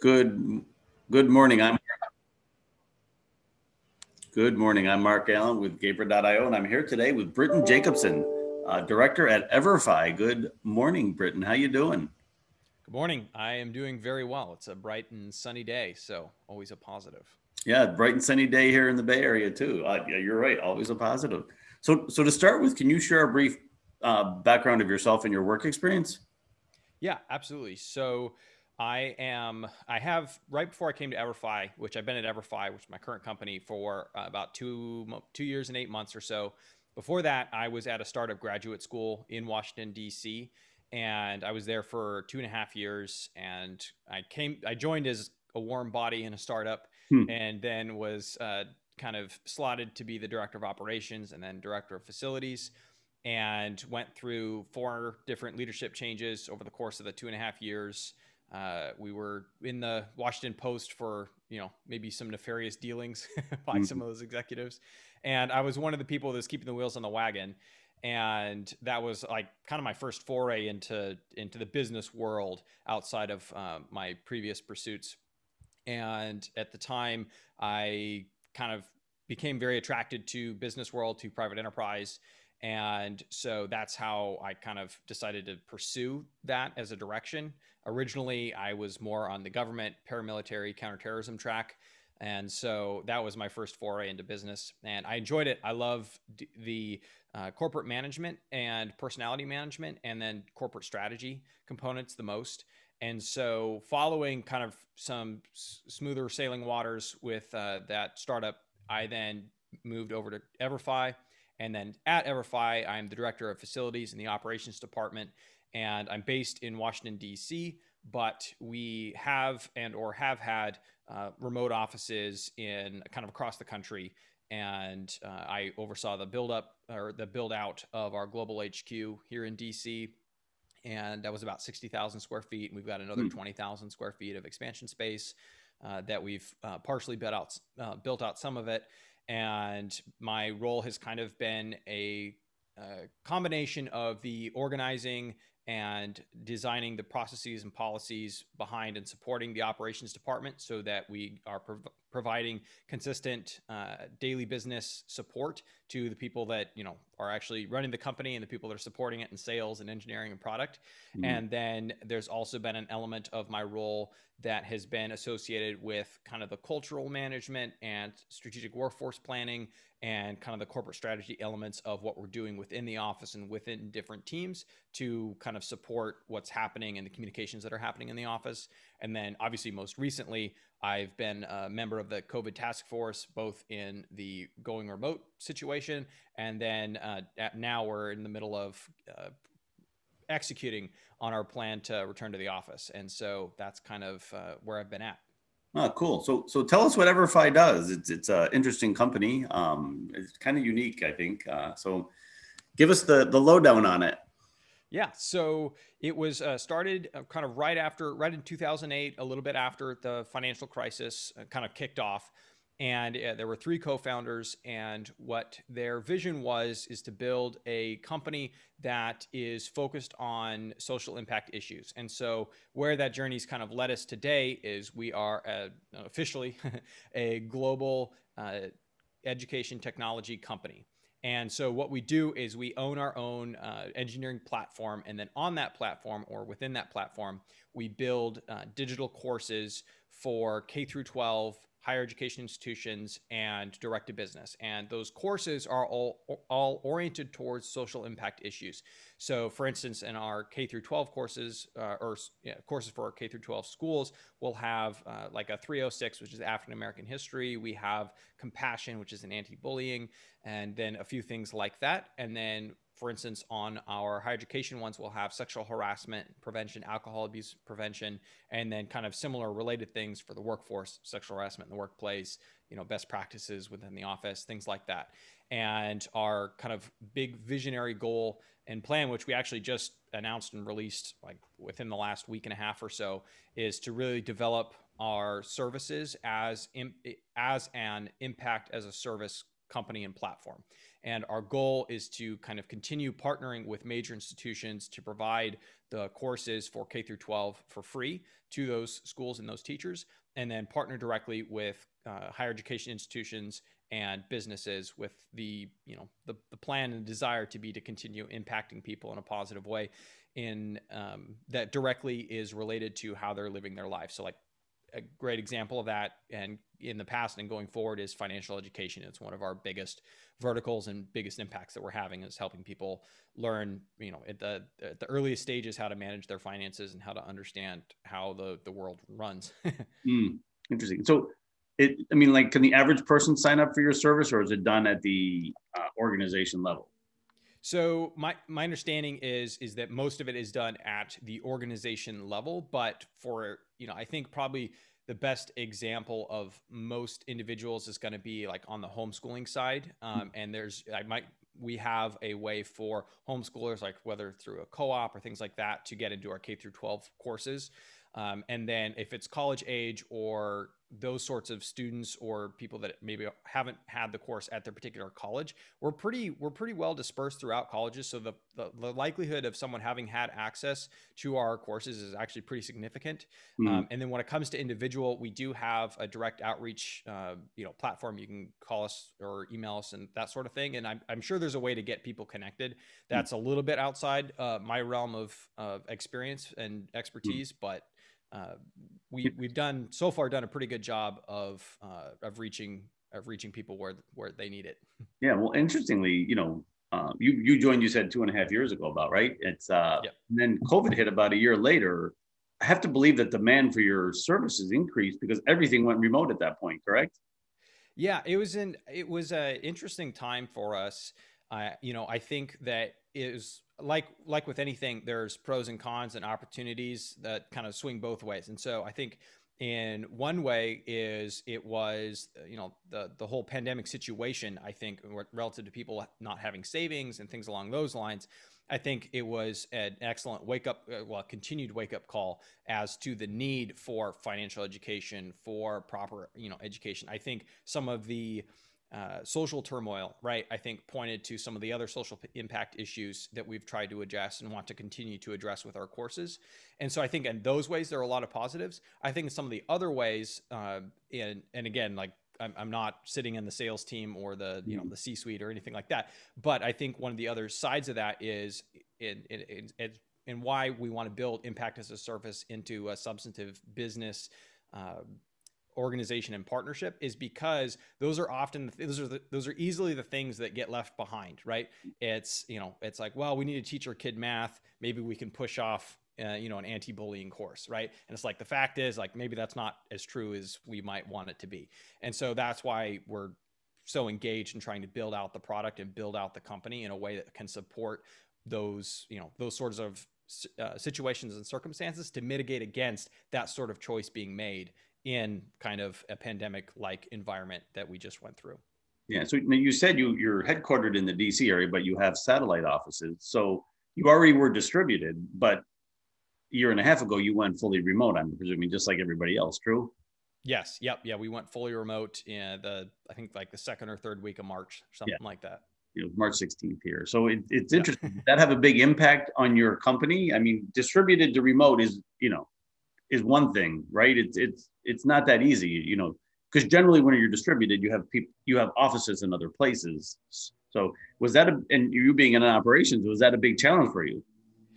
Good good morning. Good morning. I'm Mark Allen with Gaper.io, and I'm here today with Britton Jacobson, director at Everfi. Good morning, Britton. How you doing? Good morning. I am doing very well. It's a bright and sunny day, so always a positive. Yeah, bright and sunny day here in the Bay Area too. Yeah, you're right. Always a positive. So to start with, can you share a brief background of yourself and your work experience? Yeah, absolutely. So I have, right before I came to Everfi, which I've been at Everfi, which is my current company, for about 2 years and 8 months or so. Before that, I was at a startup graduate school in Washington, D.C., and I was there for 2.5 years. And I joined as a warm body in a startup, Hmm. and then was kind of slotted to be the director of operations and then director of facilities, and went through 4 different leadership changes over the course of the 2.5 years. We were in the Washington Post for maybe some nefarious dealings by some Hmm. of those executives, and I was one of the people that was keeping the wheels on the wagon. And that was like kind of my first foray into the business world outside of my previous pursuits. And at the time, I kind of became very attracted to business world, to private enterprise. And so that's how I kind of decided to pursue that as a direction. Originally, I was more on the government, paramilitary, counterterrorism track. And so that was my first foray into business. And I enjoyed it. I love the corporate management and personality management, and then corporate strategy components the most. And so, following kind of some smoother sailing waters with that startup, I then moved over to Everfi. And then at Everfi, I'm the director of facilities in the operations department. And I'm based in Washington, D.C., but we have had remote offices in kind of across the country. And I oversaw the build out of our global HQ here in DC, and that was about 60,000 square feet. And we've got another Hmm. 20,000 square feet of expansion space that we've partially built out some of it. And my role has kind of been a combination of the organizing and designing the processes and policies behind and supporting the operations department, so that we are providing consistent daily business support to the people that are actually running the company and the people that are supporting it in sales and engineering and product. Hmm. And then there's also been an element of my role that has been associated with kind of the cultural management and strategic workforce planning, and kind of the corporate strategy elements of what we're doing within the office and within different teams to kind of support what's happening and the communications that are happening in the office. And then obviously most recently, I've been a member of the COVID task force, both in the going remote situation, and then now we're in the middle of executing on our plan to return to the office. And so that's kind of where I've been at. Oh, cool. So tell us what Everfi does. It's an interesting company. It's kind of unique, I think. So give us the lowdown on it. Yeah, so it was started kind of right in 2008, a little bit after the financial crisis kind of kicked off. And there were three co-founders, and what their vision was is to build a company that is focused on social impact issues. And so where that journey's kind of led us today is we are officially a global education technology company. And so what we do is we own our own engineering platform, and then on that platform or within that platform, we build digital courses for K through 12 higher education institutions and direct to business. And those courses are all oriented towards social impact issues. So, for instance, in our K through 12 courses, courses for our K through 12 schools, we'll have like a 306, which is African American history. We have compassion, which is an anti-bullying, and then a few things like that. And then, for instance, on our higher education ones, we'll have sexual harassment prevention, alcohol abuse prevention, and then kind of similar related things for the workforce: sexual harassment in the workplace, best practices within the office, things like that. And our kind of big visionary goal and plan, which we actually just announced and released like within the last week and a half or so, is to really develop our services as an impact as a service company and platform. And our goal is to kind of continue partnering with major institutions to provide the courses for K through 12 for free to those schools and those teachers, and then partner directly with higher education institutions and businesses with the plan and desire to continue impacting people in a positive way in that directly is related to how they're living their life. So like a great example of that, and in the past and going forward, is financial education. It's one of our biggest verticals and biggest impacts that we're having, is helping people learn, at the earliest stages, how to manage their finances and how to understand how the world runs. Interesting. So like, can the average person sign up for your service, or is it done at the organization level? So my understanding is that most of it is done at the organization level, but for, I think probably the best example of most individuals is going to be like on the homeschooling side. And we have a way for homeschoolers, like whether through a co-op or things like that, to get into our K through 12 courses. And then if it's college age or those sorts of students or people that maybe haven't had the course at their particular college, we're pretty well dispersed throughout colleges. So the likelihood of someone having had access to our courses is actually pretty significant. And then when it comes to individual, we do have a direct outreach, platform. You can call us or email us and that sort of thing. And I'm sure there's a way to get people connected. That's a little bit outside my realm of experience and expertise, but we've done a pretty good job of reaching people where they need it. Yeah. Well, interestingly, you joined, you said 2.5 years ago, about right. It's Yep. And then COVID hit about a year later. I have to believe that demand for your services increased because everything went remote at that point, correct? Yeah, it was an interesting time for us. I think that is like with anything, there's pros and cons and opportunities that kind of swing both ways. And so I think in one way is it was, the whole pandemic situation, I think relative to people not having savings and things along those lines, I think it was an excellent continued wake up call as to the need for financial education, for proper, education. I think some of the social turmoil, right, I think pointed to some of the other social impact issues that we've tried to address and want to continue to address with our courses. And so I think in those ways, there are a lot of positives. I think in some of the other ways, and again, like, I'm not sitting in the sales team or the C-suite or anything like that, but I think one of the other sides of that is in why we want to build impact as a service into a substantive business organization and partnership, is because those are often those are easily the things that get left behind, right? It's like, well, we need to teach our kid math, maybe we can push off an anti-bullying course, right? And it's like, the fact is, like, maybe that's not as true as we might want it to be. And so that's why we're so engaged in trying to build out the product and build out the company in a way that can support those sorts of situations and circumstances to mitigate against that sort of choice being made in kind of a pandemic-like environment that we just went through. Yeah. So you said you're headquartered in the DC area, but you have satellite offices. So you already were distributed, but a year and a half ago, you went fully remote, I'm presuming, just like everybody else, true? Yes. Yep. Yeah. We went fully remote in I think like the second or third week of March, something like that. March 16th here. So it's Yeah. interesting. Did that have a big impact on your company? I mean, distributed to remote is one thing, right? It's not that easy, because generally when you're distributed, you have offices in other places. So was that and you being in operations, was that a big challenge for you?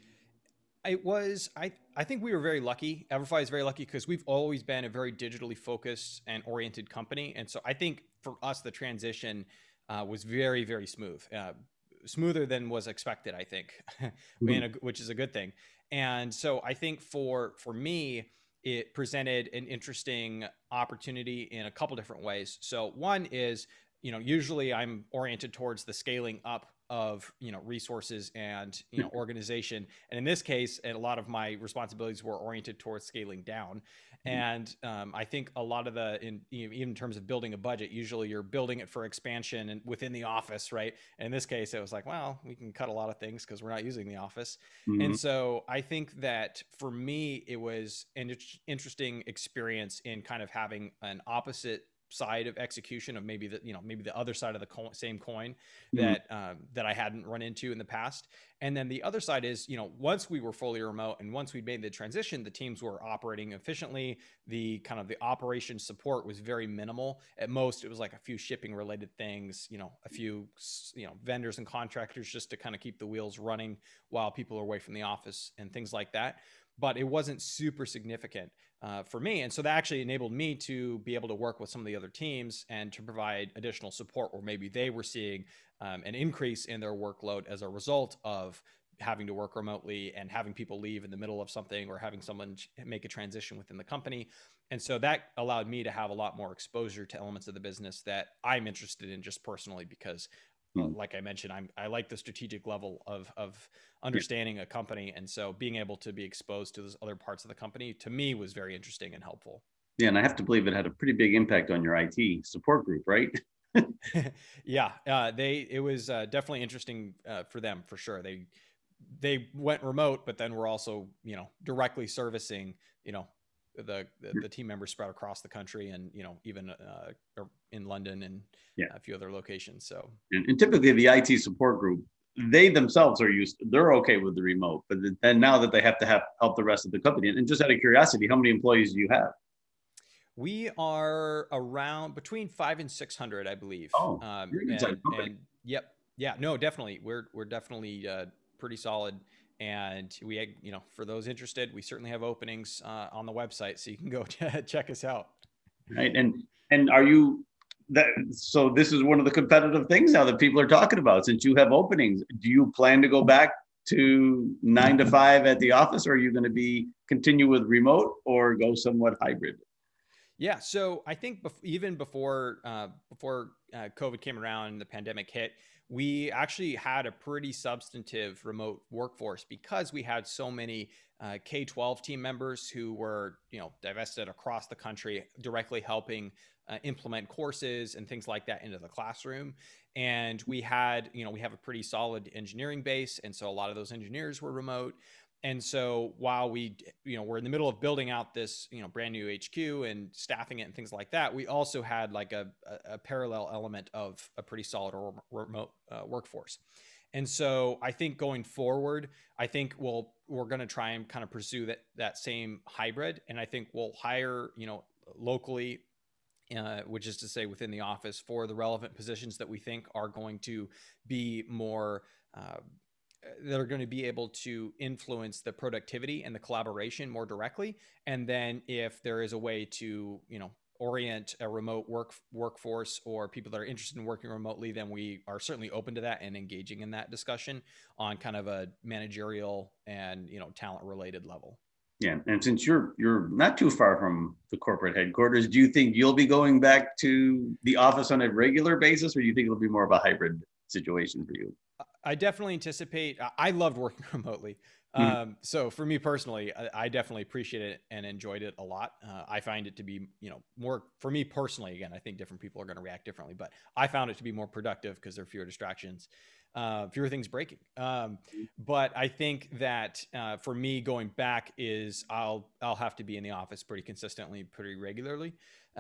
It was. I think we were very lucky. EverFi is very lucky because we've always been a very digitally focused and oriented company. And so I think for us, the transition was very, very smooth, smoother than was expected, I think, which is a good thing. And so I think for me, it presented an interesting opportunity in a couple different ways. So one is, usually I'm oriented towards the scaling up of, resources and, organization. And in this case, a lot of my responsibilities were oriented towards scaling down. And I think a lot of even in terms of building a budget, usually you're building it for expansion and within the office, right? And in this case, it was like, well, we can cut a lot of things because we're not using the office. Mm-hmm. And so I think that for me, it was an interesting experience in kind of having an opposite side of execution of maybe the other side of the same coin Mhm. that I hadn't run into in the past. And then the other side is, once we were fully remote and once we made the transition, the teams were operating efficiently. The kind of the operation support was very minimal. At most, it was like a few shipping related things, a few, vendors and contractors just to kind of keep the wheels running while people are away from the office and things like that. But it wasn't super significant for me. And so that actually enabled me to be able to work with some of the other teams and to provide additional support where maybe they were seeing an increase in their workload as a result of having to work remotely and having people leave in the middle of something or having someone make a transition within the company. And so that allowed me to have a lot more exposure to elements of the business that I'm interested in just personally because Mhm. like I mentioned, I like the strategic level of Yeah. understanding a company. And so being able to be exposed to those other parts of the company to me was very interesting and helpful. Yeah, and I have to believe it had a pretty big impact on your IT support group, right? Yeah, it was definitely interesting for them for sure. They went remote, but then we're also directly servicing the team members spread across the country and even in London and Yeah. a few other locations. So And typically the IT support group, they themselves they're okay with the remote, but then now that they have to help the rest of the company. And just out of curiosity, how many employees do you have? we are around between 500 and 600, I believe. Oh, you're a good sized company. And yep, yeah, no, definitely, we're definitely pretty solid. And we, for those interested, we certainly have openings on the website, so you can go check us out. Right. And are you that so this is one of the competitive things now that people are talking about. Since you have openings, do you plan to go back to 9 to 5 at the office, or are you going to be continue with remote or go somewhat hybrid? Yeah, so I think even before COVID came around and the pandemic hit, we actually had a pretty substantive remote workforce because we had so many K-12 team members who were divested across the country, directly helping implement courses and things like that into the classroom. And we have a pretty solid engineering base, and so a lot of those engineers were remote. And so while we're in the middle of building out this, brand new HQ and staffing it and things like that, we also had like a parallel element of a pretty solid remote workforce. And so I think going forward, I think we're going to try and kind of pursue that same hybrid. And I think we'll hire, locally, which is to say within the office for the relevant positions that we think are going to be more that are going to be able to influence the productivity and the collaboration more directly. And then if there is a way to, orient a remote workforce or people that are interested in working remotely, then we are certainly open to that and engaging in that discussion on kind of a managerial and, talent related level. Yeah, and since you're not too far from the corporate headquarters, do you think you'll be going back to the office on a regular basis, or do you think it'll be more of a hybrid situation for you? I definitely anticipate. I loved working remotely. Mhm. So for me personally, I definitely appreciate it and enjoyed it a lot. I find it to be, more for me personally. Again, I think different people are going to react differently, but I found it to be more productive because there are fewer distractions, fewer things breaking. But I think that for me, going back is I'll have to be in the office pretty consistently, pretty regularly.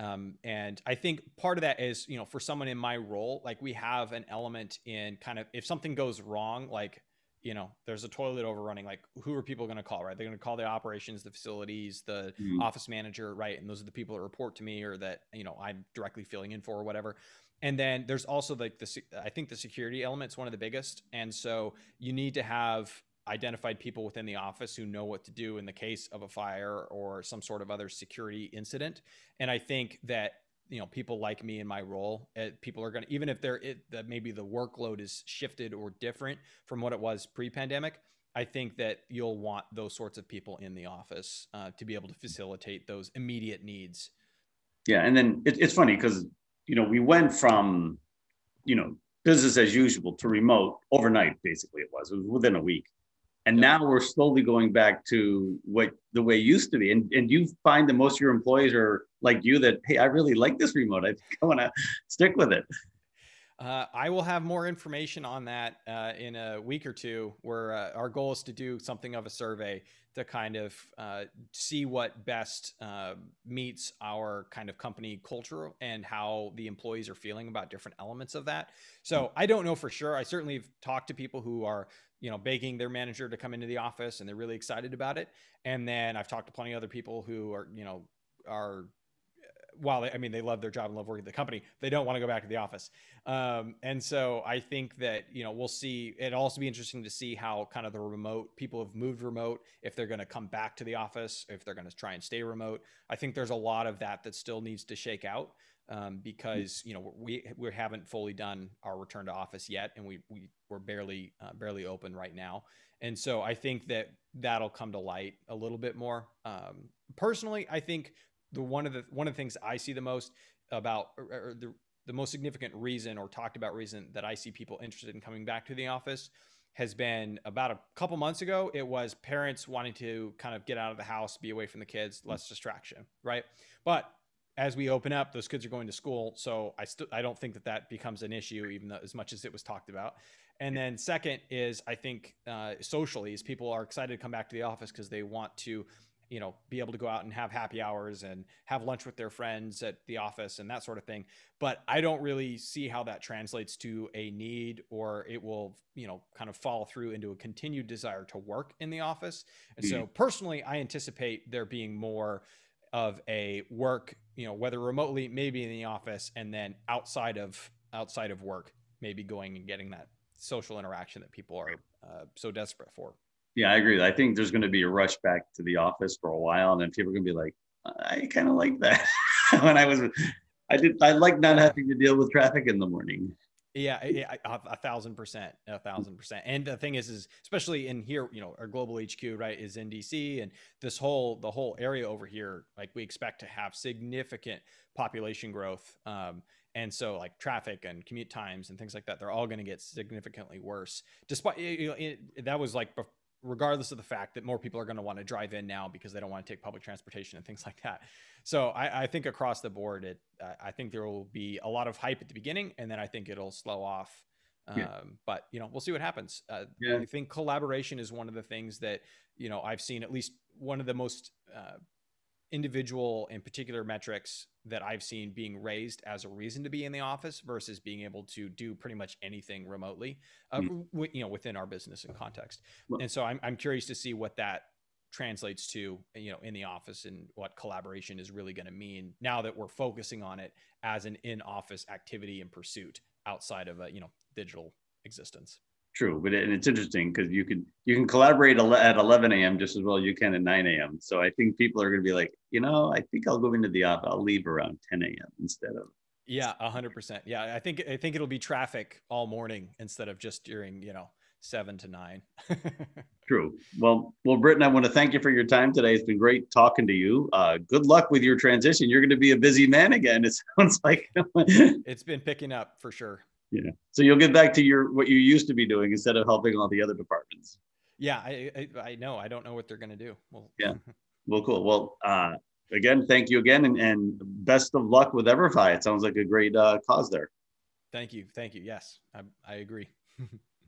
And I think part of that is, for someone in my role, like we have an element in kind of if something goes wrong, like, there's a toilet overrunning, like who are people going to call, right? They're going to call the operations, the facilities, the Mhm. office manager, right? And those are the people that report to me or that, I'm directly filling in for or whatever. And then there's also like I think the security element's one of the biggest. And so you need to have identified people within the office who know what to do in the case of a fire or some sort of other security incident. And I think that people like me in my role, people are going to, even if that maybe the workload is shifted or different from what it was pre-pandemic, I think that you'll want those sorts of people in the office to be able to facilitate those immediate needs. Yeah, and then it's funny because we went from business as usual to remote overnight. Basically, it was within a week. And Yep. now we're slowly going back to what the way it used to be. And you find that most of your employees are like you that, hey, I really like this remote. I think I want to stick with it. I will have more information on that in a week or two, where our goal is to do something of a survey to kind of see what best meets our kind of company culture and how the employees are feeling about different elements of that. So I don't know for sure. I certainly have talked to people who are, begging their manager to come into the office, and they're really excited about it. And then I've talked to plenty of other people who are while they love their job and love working at the company, they don't want to go back to the office. And so I think that, we'll see. It'll also be interesting to see how kind of the remote people have moved remote, if they're going to come back to the office, if they're going to try and stay remote. I think there's a lot of that still needs to shake out, because, we haven't fully done our return to office yet. And we're barely open right now. And so I think that'll come to light a little bit more. Personally, I think one of the things I see the most about, or the most significant reason or talked about reason that I see people interested in coming back to the office has been about a couple months ago. It was parents wanting to kind of get out of the house, be away from the kids, less distraction, right? But as we open up, those kids are going to school. So I don't think that becomes an issue, even though as much as it was talked about. And then second is, I think socially, is people are excited to come back to the office because they want to be able to go out and have happy hours and have lunch with their friends at the office and that sort of thing. But I don't really see how that translates to a need, or it will, kind of fall through into a continued desire to work in the office. And so personally, I anticipate there being more of a work, whether remotely, maybe in the office, and then outside of work, maybe going and getting that social interaction that people are so desperate for. Yeah, I agree. I think there's going to be a rush back to the office for a while, and then people are going to be like, I kind of like that. I like not having to deal with traffic in the morning. Yeah, 1,000%, 1,000%. And the thing is especially in here, our global HQ, right, is in DC, and the whole area over here, like, we expect to have significant population growth. And so, like, traffic and commute times and things like that, they're all going to get significantly worse. Despite, that was like, regardless of the fact that more people are going to want to drive in now because they don't want to take public transportation and things like that. So I think across the board, I think there will be a lot of hype at the beginning, and then I think it'll slow off. But we'll see what happens. I think collaboration is one of the things that I've seen, at least one of the most individual and particular metrics that I've seen being raised as a reason to be in the office versus being able to do pretty much anything remotely, within our business and context. And so I'm curious to see what that translates to, in the office, and what collaboration is really going to mean now that we're focusing on it as an in-office activity and pursuit outside of a, digital existence. True, but it's interesting because you can collaborate at 11 a.m. just as well as you can at 9 a.m. So I think people are going to be like, I think I'll go into the office. I'll leave around 10 a.m. instead of. Yeah, 100%. Yeah, I think it'll be traffic all morning instead of just during 7 to 9. True. Well, Britton, I want to thank you for your time today. It's been great talking to you. Good luck with your transition. You're going to be a busy man again, it sounds like. It's been picking up for sure. Yeah. So you'll get back to what you used to be doing instead of helping all the other departments. Yeah, I know. I don't know what they're going to do. Well, yeah. Well, cool. Well, again, thank you again, and best of luck with EverFi. It sounds like a great cause there. Thank you. Yes, I agree.